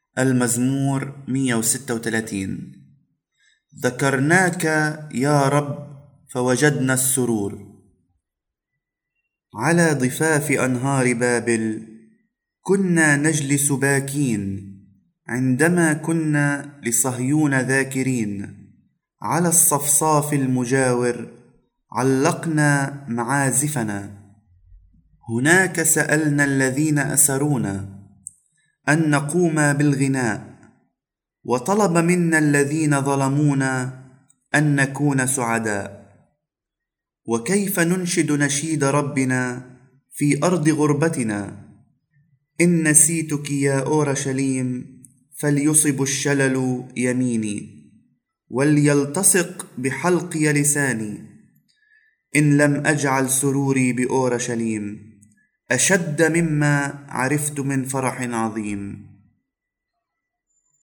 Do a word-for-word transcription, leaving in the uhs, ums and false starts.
المزمور مئة وستة وثلاثين. ذكرناك يا رب فوجدنا السرور. على ضفاف أنهار بابل كنا نجلس باكين، عندما كنا لصهيون ذاكرين. على الصفصاف المجاور علقنا معازفنا. هناك سألنا الذين أسرونا أن نقوم بالغناء، وطلب منا الذين ظلمونا أن نكون سعداء. وكيف ننشد نشيد ربنا في أرض غربتنا؟ إن نسيتك يا أورشليم فليصب الشلل يميني، وليلتصق بحلقي لساني، إن لم أجعل سروري بأورشليم أشد مما عرفت من فرح عظيم.